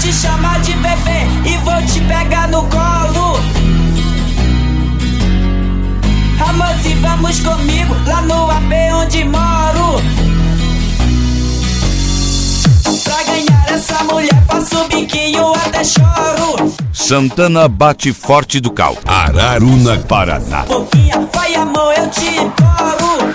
te chamar de bebê e vou te pegar no colo. Amor, se vamos comigo lá no AP onde moro. Pra ganhar essa mulher faço biquinho até choro. Santana bate forte do Cal, Araruna, Paraná. Pouquinha, vai amor, eu te imploro.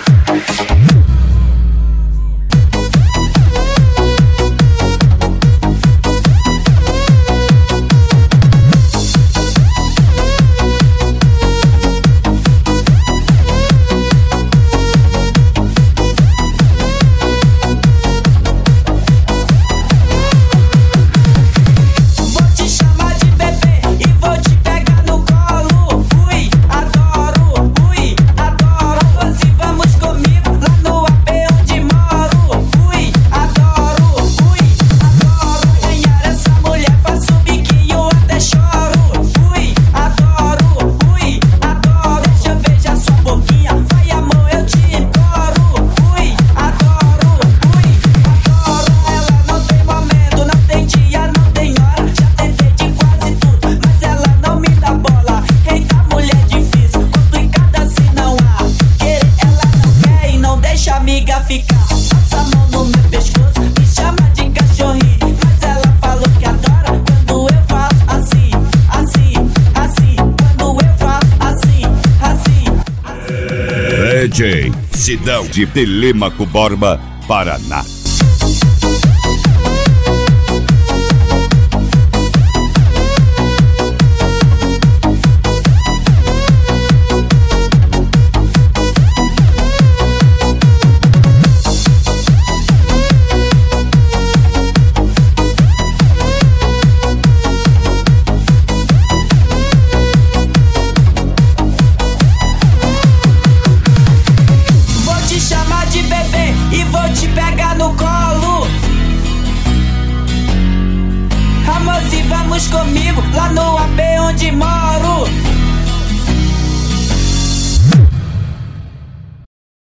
Cidão de Telêmaco Borba, Paraná. Comigo lá no AP onde moro.